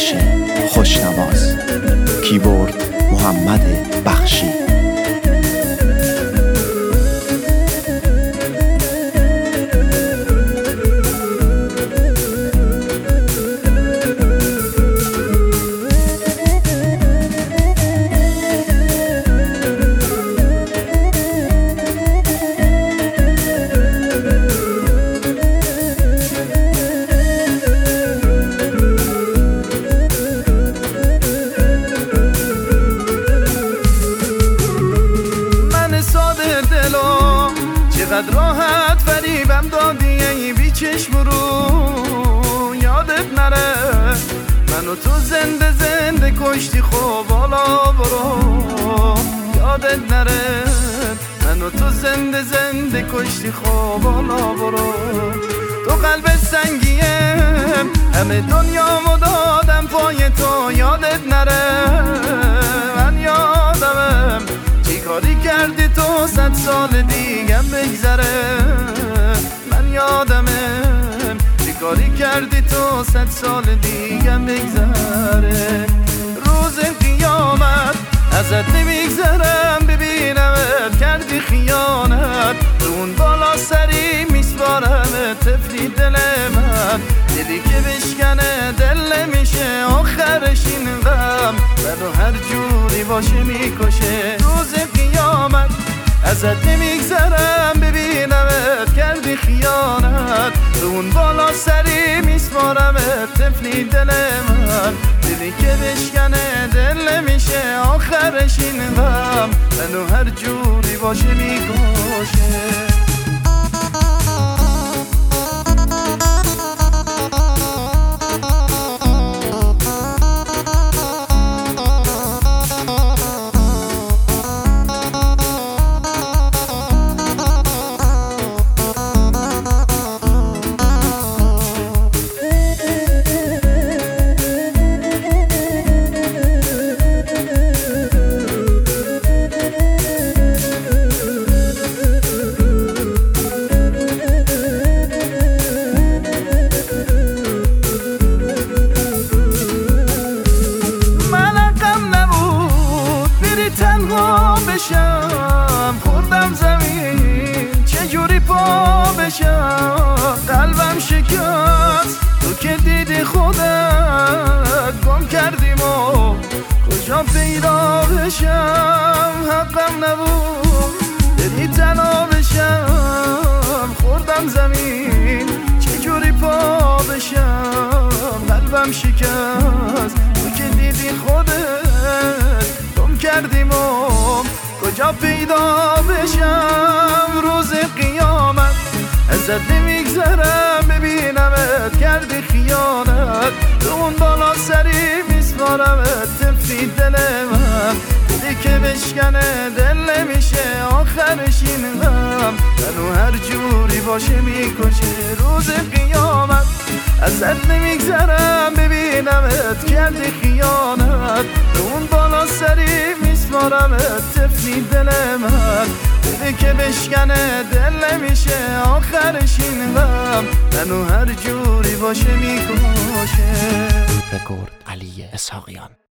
آتش خوشنواز. کیبورد محمد بخشی. چقدر راحت فریبم دادی ای بی چشم رو، یادت نره منو تو زنده زنده کشتی. خب بالا برو، یادت نره منو تو زنده زنده کشتی. خب بالا برو. تو قلب سنگیم همه دنیامو دادم پای تو، یادت نره من یادمم چی کاری کردی تو 100 سال دیگم بگذره. من یادمم چی کاری کردی تو 100 سال دیگم بگذره. روز قیامت ازت نمیگذرم ببینمت کردی خیانت، اون بالا سری میسپارم طفلی دل من. دلی که بشکنه دل نمیشه آخرش این غم، منو هر جوری باشه میکشه. روز قیامت ازت نمیگذرم ببینمت کردی خیانت، اون بالا سری میسپارم طفلی دل من. دلی که بشکنه دل نمیشه آخرش این غم، منو هر جوری باشه میکشه. تنها بشم خوردم زمین چجوری پا بشم، قلبم شکست تو که دیدی خودت گم کردیم و کجا پیدا بشم. حقم نبود بری تنها بشم خوردم زمین چجوری پا بشم، قلبم شکست تو که دیدی خودت کردیم و کجا پیدا بشم. روز قیامت ازت نمیگذرم ببینمت کردی خیانت، اون بالا سری میسپارم طفلی دل من. دلی که بشکنه دل نمیشه آخرش این غم، منو هر جوری باشه میکشه. روز قیامت ازت نمیگذرم ببینمت کردی خیانت، اون بالا سری میسپارم طفلی دل من. دلی که بشکنه دل نمیشه آخرش این غم، منو هر جوری باشه میکشه. رکورد علی اسحاقیان.